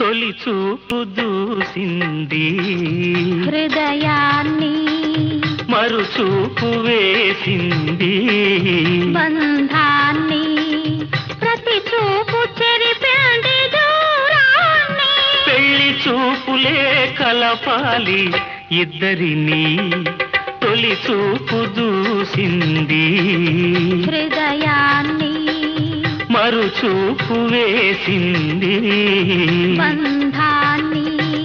తొలి చూపు దూసింది హృదయాన్ని, మరు చూపు వేసింది బంధాన్ని, ప్రతి చూపు చెరిపింది దూరాన్ని. పెళ్లి చూపులే కలపాలి ఇద్దరిని, తొలి చూపు దూసింది హృదయాన్ని, మరు చూపు వేసింది బంధాన్ని.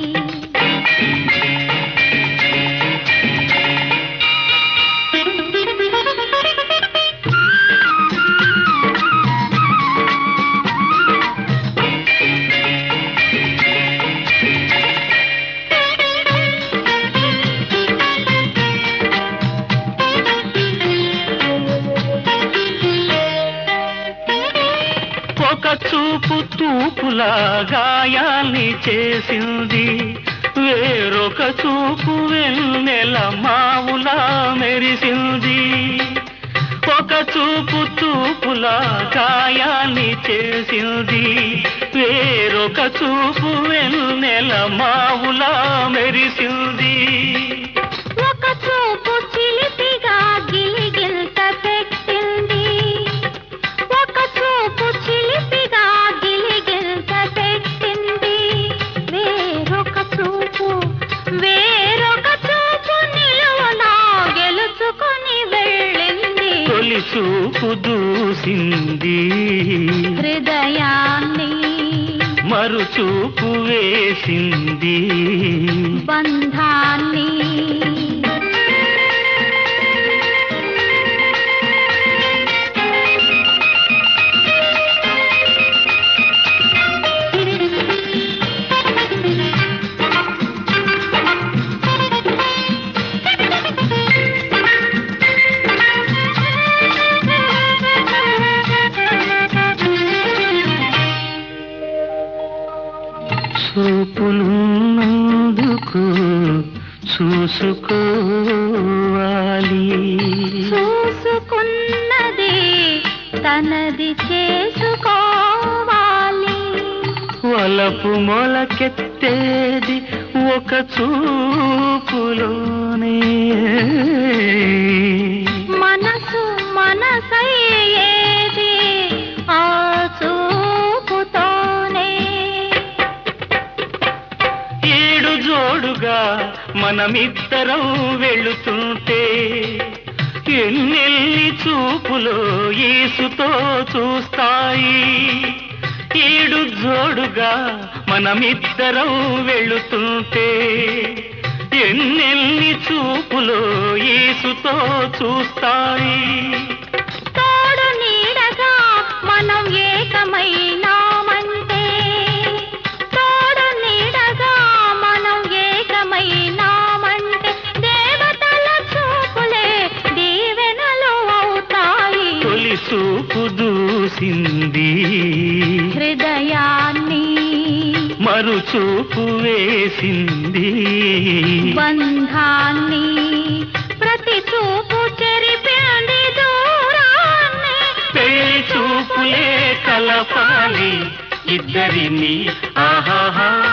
ఒక చూపు తూపులా గాయాల్ని చేసింది, వేరొక చూపు వెన్నెల మావులా మెరిసింది. ఒక చూపు తూపులా గాయాల్ని చేసింది, వేరొక చూపు వెన్నెల మావులా మెరిసింది. ఒక చూపు చిలిపిగా గిలిగిల్త పెట్టింది, ఒక చూపు చిలిపిగా గిలిగిల్త పెట్టింది. వేరొక చూపు నిలువనా గెలుచుకొని వెళ్ళింది. తొలి చూపు దూసింది హృదయాన్ని, మరు చూపు వేసింది బంధాన్ని. చూపులున్నందుకు చూసుకోవాలి, చూసుకున్నది తనది చేసుకోవాలి. వలపు మొలకెత్తేది ఒక చూపులోనే, మనసు మనసయ్యేది ఆ చూపుతోనే. ఏడు జోడుగా మనమిద్దరం వెళుతుంటే, ఎన్నెల్లి చూపులో యేసుతో చూస్తాయి. ఏడు జోడుగా మనమిద్దరం వెళుతుంటే, ఎన్నెల్లి చూపులో యేసుతో చూస్తాయి. తోడు నీడగా మనం ఏకమైనామంటే, తోడు నీడగా మనం ఏకమైనామంటే, దేవతల చూపులే దీవెనలు అవుతాయి. తొలి చూపు దూసింది హృదయాన్ని, మరు చూపు వేసింది బంధాన్ని, ప్రతి చూపు చెరిపింది దూరాన్ని. పెళ్లి చూపులే కలపాలి ఇద్దరిని, ఆహాహా.